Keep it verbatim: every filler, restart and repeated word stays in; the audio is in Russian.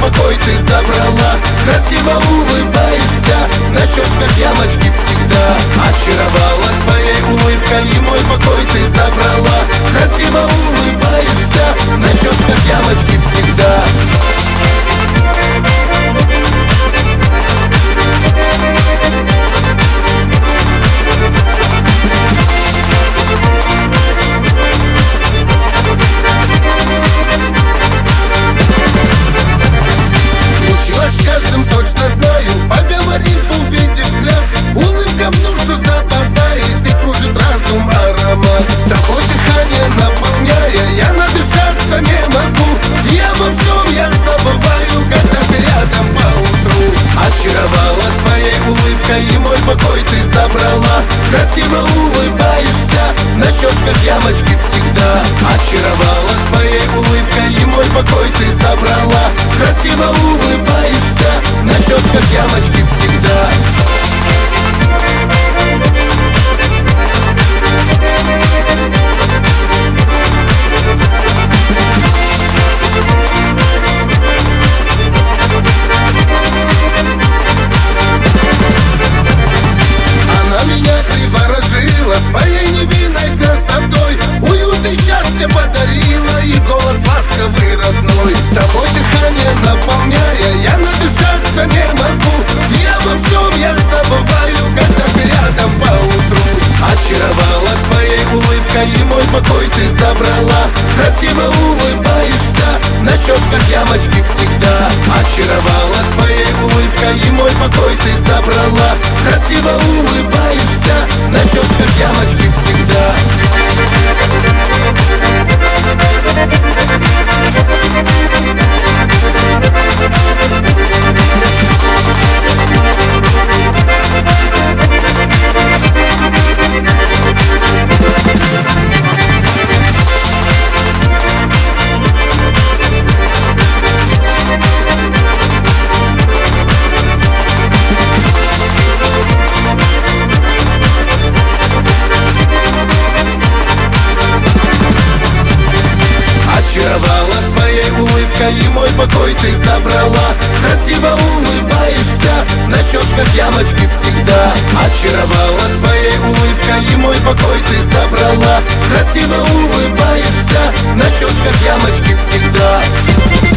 покой ты забрала. Красиво улыбаешься, на щечках ямочки всегда. Очаровала своей улыбкой, и мой покой ты забрала. Красиво улыбаешься, на щечках ямочки всегда. Точно знаю, поговорив, увидев взгляд, улыбка в душу западает и кружит разум аромат. Такое дыхание наполняя, я надышаться не могу. И обо всем я забываю, когда ты рядом поутру. Очаровала своей улыбкой, и мой покой ты забрала. Красиво улыбаешься, на щечках ямочки всегда. Очаровала своей улыбкой, и мой покой ты забрала. Красиво улыбаешься, на щечках ямочки всегда. Она меня приворожила своей невинной красотой. Уют и счастье подарила, и голос ласковый родной. Тобой дыхание наполняя, я надышаться не могу. И обо всем я забываю, когда ты рядом поутру. Очаровала своей улыбкой, и мой покой ты забрала. Красиво улыбаешься, на щечках ямочки всегда. Очаровала своей улыбкой, и мой покой ты забрала. Красиво улыбаешься, на щечках ямочки всегда. Очаровала своей улыбкой, и мой покой ты забрала. Красиво улыбаешься, на щечках ямочки всегда. Очаровала своей улыбкой, и мой покой ты забрала. Красиво улыбаешься, на щечках ямочки всегда.